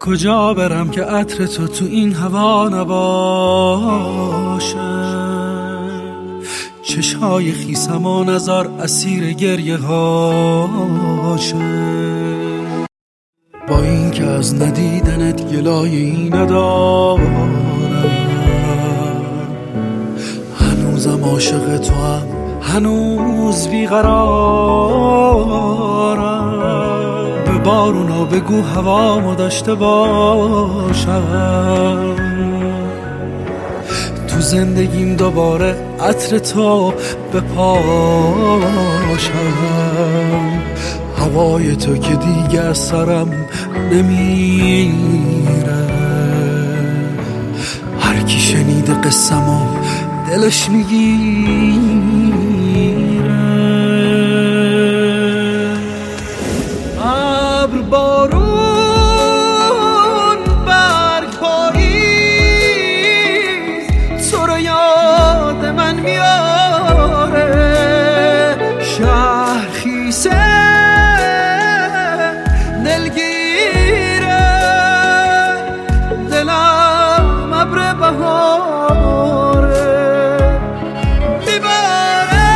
کجا برم که عطر تو این هوا نباشه؟ چشای خیسم و نظر اسیر گریه هاشه. با این که از ندیدنت گلایی ندارم، هنوزم عاشق تو هم، هنوز بیقرارم. به بارونا بگو هوامو داشته باشم، تو زندگیم دوباره عطر تو بپاشم. هوای تو که دیگه از سرم نمیره، هر کی شنیده قصه‌مو دلش میگیره. ابر بارون برگ پاییز تو رو یاد من میاره. شهر خیسه دلگیره، دلم ابر بهاره. میباره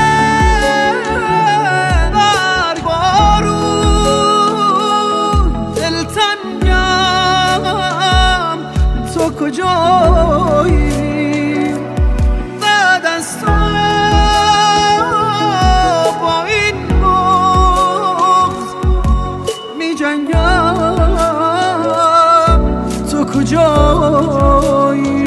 برگ بارون، دلتنگم تو کجایی؟ بعد از تو با این بغض می جنگم، تو کجایی؟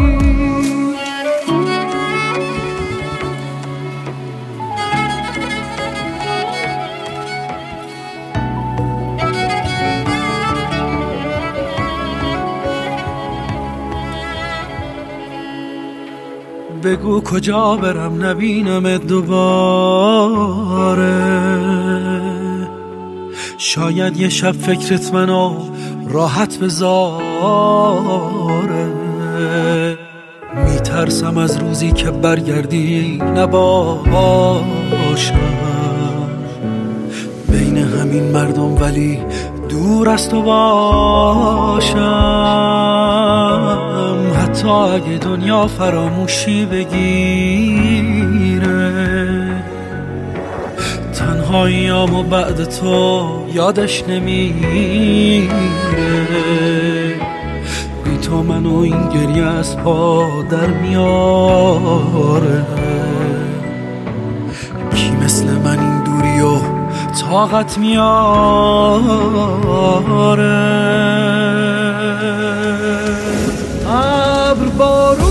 بگو کجا برم نبینمت دوباره. شاید یه شب فکرت منو راحت بذاره. میترسم از روزی که برگردی نباشم بین همین مردم، ولی دور از تو باشم. حتی اگه دنیا فراموشی بگیره، تنهاییامو بعد تو یادش نمیره. بی تو منو این گریه از پا در میاره. کی مثل من این دوری و طاقت میاره؟ ابر بارون